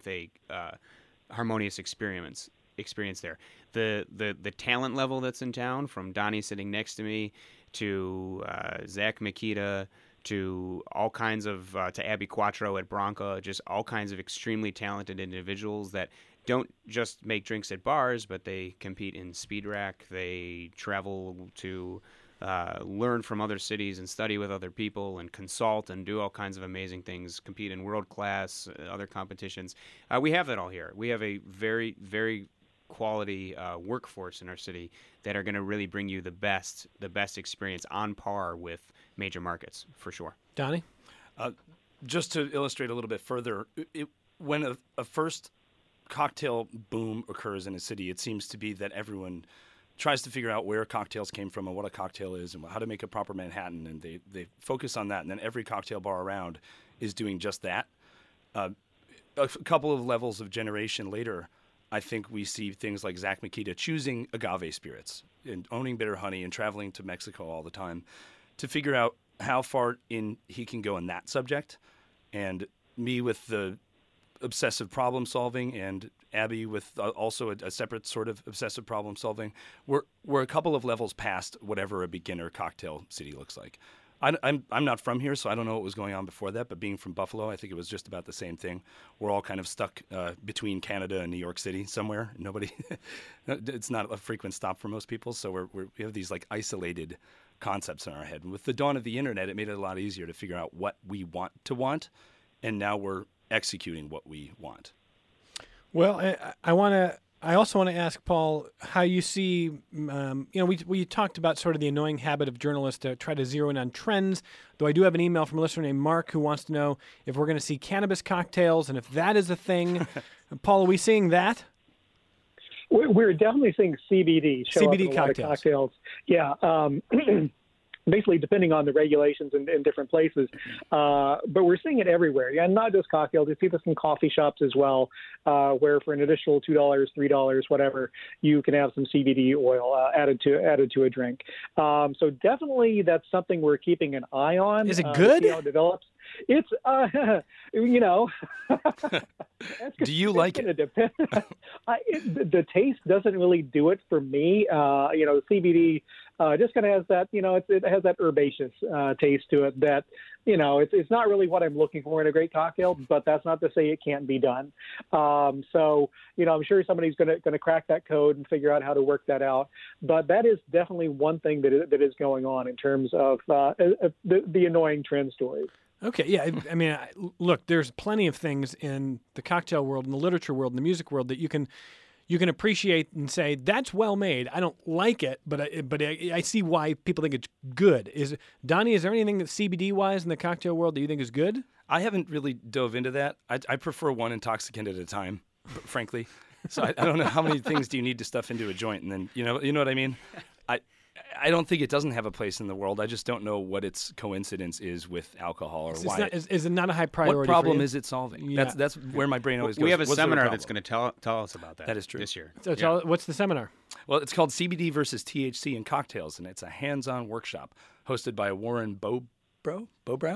harmonious experience there. The talent level that's in town, from Donnie sitting next to me to Zach Makita to all kinds of to Abby Quattro at Bronca, just all kinds of extremely talented individuals that don't just make drinks at bars, but they compete in Speed Rack. They travel to learn from other cities and study with other people and consult and do all kinds of amazing things, compete in world class, other competitions. We have that all here. We have a very, very quality workforce in our city that are going to really bring you the best experience on par with major markets, for sure. Donnie? Just to illustrate a little bit further, when a first cocktail boom occurs in a city, it seems to be that everyone tries to figure out where cocktails came from and what a cocktail is and how to make a proper Manhattan, and they focus on that, and then every cocktail bar around is doing just that. A couple of levels of generation later, I think we see things like Zach Makita choosing agave spirits and owning bitter honey and traveling to Mexico all the time to figure out how far in he can go in that subject, and me with the obsessive problem solving, and Abby with also a separate sort of obsessive problem solving. We're a couple of levels past whatever a beginner cocktail city looks like. I'm not from here, so I don't know what was going on before that. But being from Buffalo, I think it was just about the same thing. We're all kind of stuck between Canada and New York City somewhere. Nobody, it's not a frequent stop for most people. So we have these like isolated concepts in our head. And with the dawn of the internet, it made it a lot easier to figure out what we want, and now we're executing what we want. Well, I also want to ask Paul how you see. We talked about sort of the annoying habit of journalists to try to zero in on trends. Though I do have an email from a listener named Mark who wants to know if we're going to see cannabis cocktails and if that is a thing. Paul, are we seeing that? We're definitely seeing CBD show up in a lot of cocktails. Yeah. Basically, depending on the regulations in different places. But we're seeing it everywhere. Yeah, not just cocktails. You see this in coffee shops as well, where for an additional $2, $3, whatever, you can have some CBD oil added to a drink. So definitely that's something we're keeping an eye on. Is it good? To see how it develops. It's, Do you like it? Depend. The taste doesn't really do it for me. CBD just kind of has that, it has that herbaceous taste to it that, it's not really what I'm looking for in a great cocktail, but that's not to say it can't be done. So, I'm sure somebody's going to crack that code and figure out how to work that out. But that is definitely one thing that is going on in terms of the annoying trend stories. Okay, yeah. I mean, look, there's plenty of things in the cocktail world, in the literature world, in the music world that you can appreciate and say that's well made. I don't like it, but I see why people think it's good. Donnie? Is there anything that CBD wise in the cocktail world that you think is good? I haven't really dove into that. I prefer one intoxicant at a time, frankly. So I don't know how many things do you need to stuff into a joint, and then you know what I mean. I don't think it doesn't have a place in the world. I just don't know what its coincidence is with alcohol or why. Is it not a high priority? What problem for you? is it solving? Yeah. That's where my brain always goes. We have a What's seminar that's going to tell us about that. That is true. This year. So what's the seminar? Well, it's called CBD versus THC in Cocktails, and it's a hands-on workshop hosted by Warren Bobrow.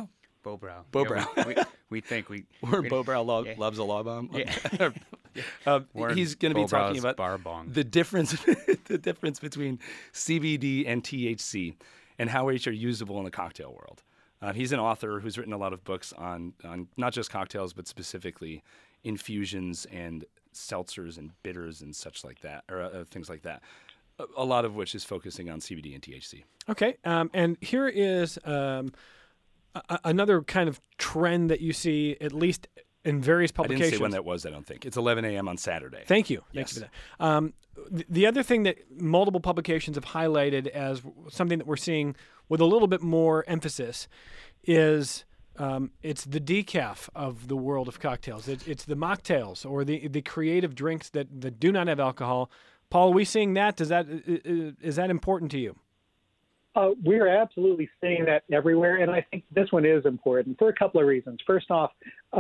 Yeah, we think Warren Bobrow loves a law bomb. Yeah. He's going to be talking about bar bong. the difference between CBD and THC and how each are usable in the cocktail world. He's an author who's written a lot of books on not just cocktails, but specifically infusions and seltzers and bitters and such like that, or things like that. A lot of which is focusing on CBD and THC. Okay, and here is another kind of trend that you see, at least in various publications. I didn't say when that was, I don't think. It's 11 a.m. on Saturday. Thank you. Yes. Thank you for that. The other thing that multiple publications have highlighted as something that we're seeing with a little bit more emphasis is it's the decaf of the world of cocktails. It's the mocktails or the creative drinks that do not have alcohol. Paul, are we seeing that? Is that important to you? We're absolutely seeing that everywhere, and I think this one is important for a couple of reasons. First off,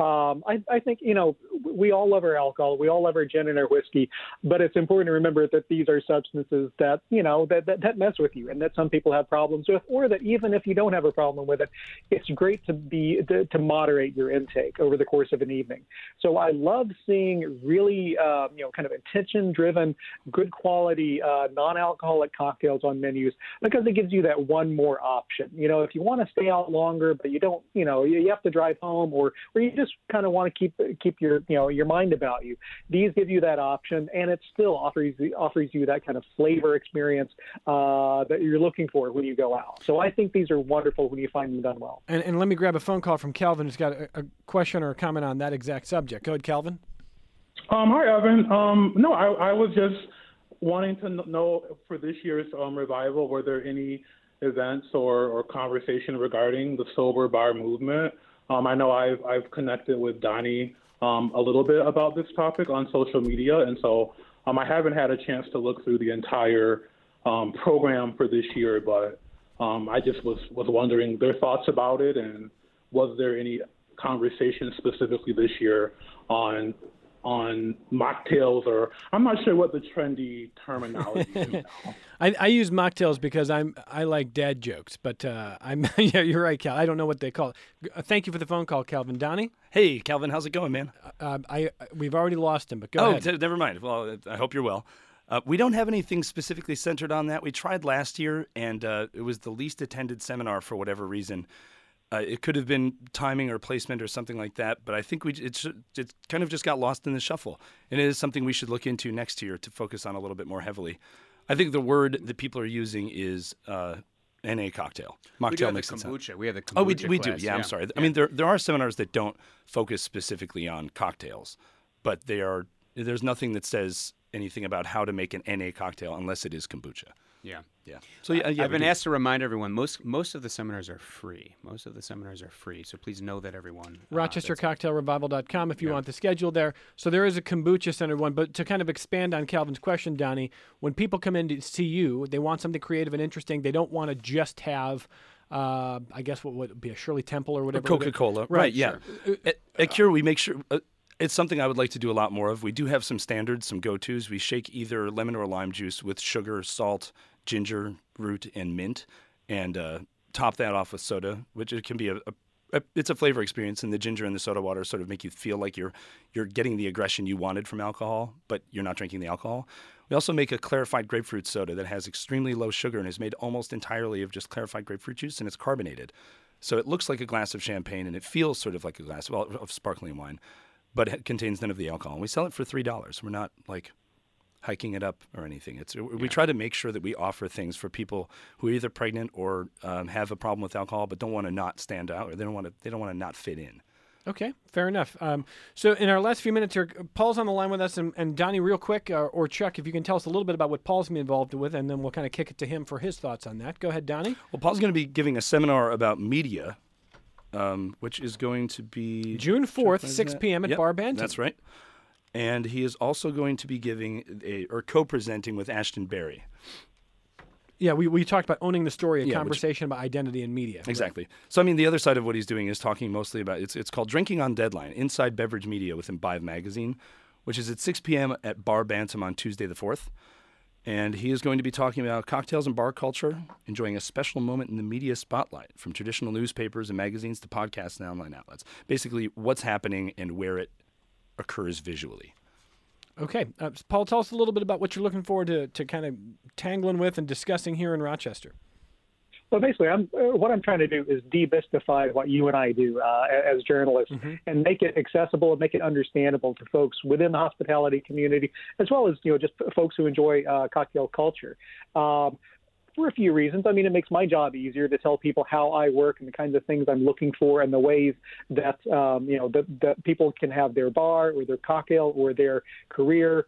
I think, we all love our alcohol, we all love our gin and our whiskey, but it's important to remember that these are substances that, that mess with you and that some people have problems with, or that even if you don't have a problem with it, it's great to moderate your intake over the course of an evening. So I love seeing really, kind of intention-driven, good quality, non-alcoholic cocktails on menus because it gives you that one more option. If you want to stay out longer, but you don't, you have to drive home, or you just kind of want to keep your mind about you. These give you that option, and it still offers you that kind of flavor experience that you're looking for when you go out. So I think these are wonderful when you find them done well. And let me grab a phone call from Calvin, who's got a question or a comment on that exact subject. Go ahead, Calvin. Hi, Evan. No, I was just wanting to know for this year's revival, were there any events or conversation regarding the sober bar movement? I know I've connected with Donnie a little bit about this topic on social media, and so I haven't had a chance to look through the entire program for this year, but I just was wondering their thoughts about it, and was there any conversation specifically this year on mocktails, or I'm not sure what the trendy terminology is now. I use mocktails because I like dad jokes, but yeah, you're right, Cal. I don't know what they call it. Thank you for the phone call, Calvin. Donnie? Hey, Calvin, how's it going, man? We've already lost him, but go ahead. Never mind. Well, I hope you're well. We don't have anything specifically centered on that. We tried last year, and it was the least attended seminar for whatever reason. It could have been timing or placement or something like that, but I think it kind of just got lost in the shuffle. And it is something we should look into next year to focus on a little bit more heavily. I think the word that people are using is NA cocktail. Mocktail makes it sound. Kombucha. We have the kombucha Oh, we do. class, Yeah, I'm sorry. I mean, there are seminars that don't focus specifically on cocktails, but there's nothing that says anything about how to make an NA cocktail unless it is kombucha. Yeah. Yeah. So I've been asked to remind everyone most of the seminars are free. Most of the seminars are free. So please know that, everyone. RochesterCocktailRevival.com if you want the schedule there. So there is a kombucha-centered one. But to kind of expand on Calvin's question, Donnie, when people come in to see you, they want something creative and interesting. They don't want to just have, I guess, what would be a Shirley Temple or whatever. Coca-Cola. Right, yeah. Sure. At Cure, we make sure... it's something I would like to do a lot more of. We do have some standards, some go-tos. We shake either lemon or lime juice with sugar, salt, ginger root, and mint, and top that off with soda, which it can be it's a flavor experience, and the ginger and the soda water sort of make you feel like you're getting the aggression you wanted from alcohol, but you're not drinking the alcohol. We also make a clarified grapefruit soda that has extremely low sugar and is made almost entirely of just clarified grapefruit juice, and it's carbonated. So it looks like a glass of champagne, and it feels sort of like a glass of sparkling wine, but it contains none of the alcohol. And we sell it for $3. We're not like hiking it up or anything. We try to make sure that we offer things for people who are either pregnant or have a problem with alcohol, but don't want to not stand out, or they don't want to not fit in. Okay, fair enough. So in our last few minutes here, Paul's on the line with us, and Donnie, real quick, or Chuck, if you can tell us a little bit about what Paul's been involved with, and then we'll kind of kick it to him for his thoughts on that. Go ahead, Donnie. Well, Paul's going to be giving a seminar about media, which is going to be June 4th, 6 p.m. at Bar Bantam. That's right. And he is also going to be giving or co-presenting with Ashton Berry. Yeah, we talked about owning the story, a conversation about identity in media. Exactly. Right. So, I mean, the other side of what he's doing is talking mostly about, it's called Drinking on Deadline, Inside Beverage Media with Imbibe Magazine, which is at 6 p.m. at Bar Bantam on Tuesday the 4th. And he is going to be talking about cocktails and bar culture, enjoying a special moment in the media spotlight, from traditional newspapers and magazines to podcasts and online outlets. Basically, what's happening and where it occurs visually. Okay. Paul, tell us a little bit about what you're looking forward to kind of tangling with and discussing here in Rochester. Well, basically, what I'm trying to do is demystify what you and I do as journalists, and make it accessible and make it understandable to folks within the hospitality community, as well as just folks who enjoy cocktail culture. For a few reasons. I mean, it makes my job easier to tell people how I work and the kinds of things I'm looking for, and the ways that that people can have their bar or their cocktail or their career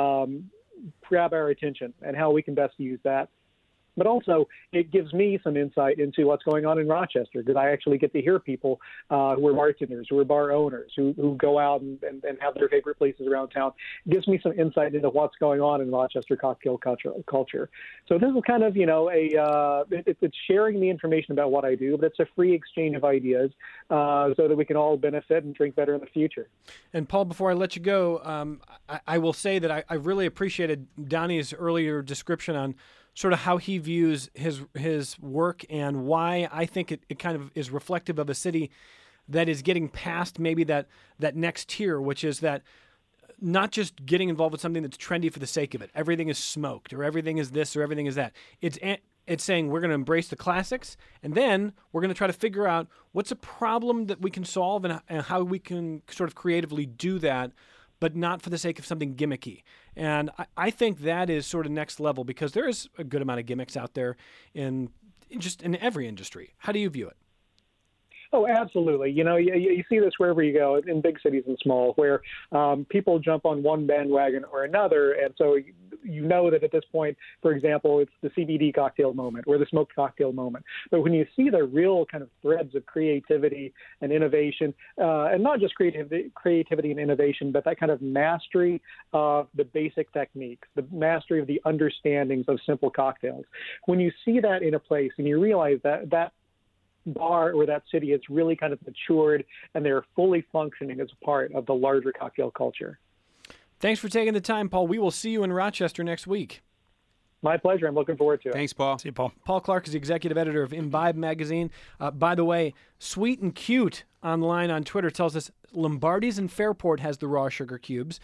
grab our attention, and how we can best use that. But also, it gives me some insight into what's going on in Rochester, because I actually get to hear people who are bartenders, who are bar owners, who go out and have their favorite places around town. It gives me some insight into what's going on in Rochester cocktail culture. So this is kind of, it's sharing the information about what I do, but it's a free exchange of ideas so that we can all benefit and drink better in the future. And Paul, before I let you go, I will say that I really appreciated Donnie's earlier description on sort of how he views his work, and why I think it kind of is reflective of a city that is getting past maybe that next tier, which is that not just getting involved with something that's trendy for the sake of it. Everything is smoked, or everything is this, or everything is that. It's saying we're going to embrace the classics, and then we're going to try to figure out what's a problem that we can solve, and how we can sort of creatively do that, but not for the sake of something gimmicky. And I think that is sort of next level, because there is a good amount of gimmicks out there in every industry. How do you view it? Oh, absolutely. You see this wherever you go, in big cities and small, where people jump on one bandwagon or another. And so you know that at this point, for example, it's the CBD cocktail moment or the smoked cocktail moment. But when you see the real kind of threads of creativity and innovation, and not just creativity and innovation, but that kind of mastery of the basic techniques, the mastery of the understandings of simple cocktails. When you see that in a place and you realize that bar or that city has really kind of matured and they're fully functioning as a part of the larger cocktail culture. Thanks for taking the time, Paul. We will see you in Rochester next week. My pleasure. I'm looking forward to it. Thanks, Paul. See you, Paul. Paul Clark is the executive editor of Imbibe Magazine. By the way, Sweet and Cute online on Twitter tells us Lombardi's in Fairport has the raw sugar cubes.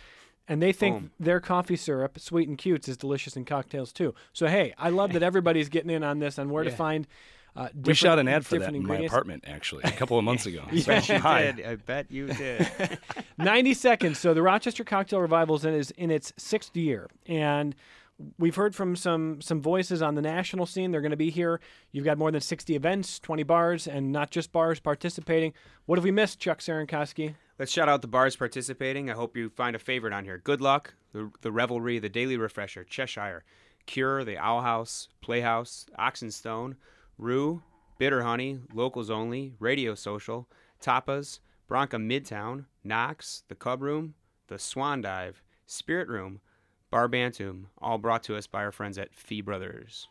And they think Boom. their coffee syrup, Sweet and Cutes, is delicious in cocktails too. So hey, I love that everybody's getting in on this on where to find. We shot an ad for that different in my ingredients. apartment actually a couple of months ago. I So, bet you hi. did. I bet you did. 90 seconds. So the Rochester Cocktail Revival is in its 6th year, and we've heard from some voices on the national scene. They're going to be here. You've got more than 60 events, 20 bars, and not just bars participating. What have we missed, Chuck Cerankosky? Let's shout out the bars participating. I hope you find a favorite on here. Good Luck, the Revelry, the Daily Refresher, Cheshire, Cure, the Owl House, Playhouse, Oxenstone, Rue, Bitter Honey, Locals Only, Radio Social, Tapas, Bronca Midtown, Knox, the Cub Room, the Swan Dive, Spirit Room, Bar Bantam, all brought to us by our friends at Fee Brothers.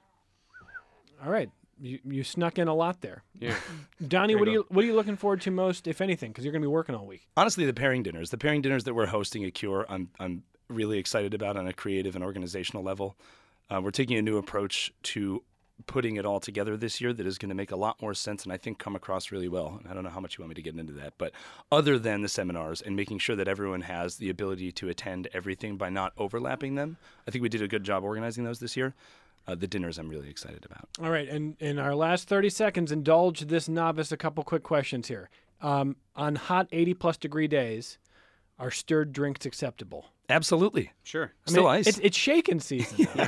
All right. You snuck in a lot there. Yeah. Donnie, There you what are you looking forward to most, if anything? Because you're going to be working all week. Honestly, the pairing dinners that we're hosting at Cure, I'm really excited about on a creative and organizational level. We're taking a new approach to putting it all together this year that is going to make a lot more sense and I think come across really well. And I don't know how much you want me to get into that, but other than the seminars and making sure that everyone has the ability to attend everything by not overlapping them, I think we did a good job organizing those this year. The dinners I'm really excited about. All right. And in our last 30 seconds, indulge this novice a couple quick questions here. On hot 80-plus degree days, are stirred drinks acceptable? Absolutely. Sure. Still ice. It's shaken season, though.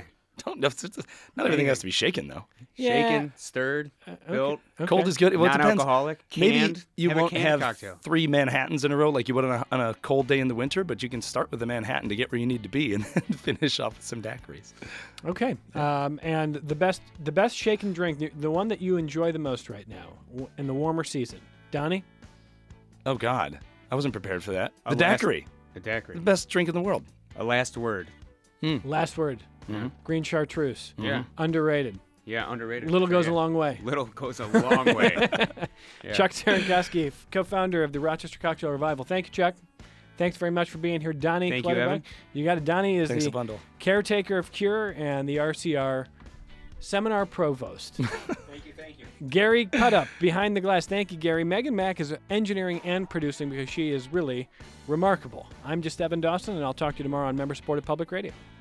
Not everything has to be shaken, though. Yeah. Shaken, stirred, built, Okay. Cold is good. Well, it depends. non-alcoholic, Maybe canned. you have a won't canned have cocktail. 3 Manhattans in a row like you would on a cold day in the winter, but you can start with a Manhattan to get where you need to be and then finish off with some daiquiris. Okay. And the best shaken drink, the one that you enjoy the most right now in the warmer season. Donnie? Oh, God. I wasn't prepared for that. The A last- daiquiri. The daiquiri. The best drink in the world. A last word. Last word. Green chartreuse. Yeah. Underrated. Yeah, underrated. Little goes a Yeah. long way. Little goes a long way. Yeah. Chuck Cerankosky, co-founder of the Rochester Cocktail Revival. Thank you, Chuck. Thanks very much for being here. Donnie Thank you, Clutterbuck. Evan. You got it. Donnie is Thanks the a bundle. caretaker of Cure and the RCR seminar provost. Thank you. Gary Cutup behind the glass. Thank you, Gary. Megan Mack is engineering and producing because she is really remarkable. I'm just Evan Dawson, and I'll talk to you tomorrow on Member Supported Public Radio.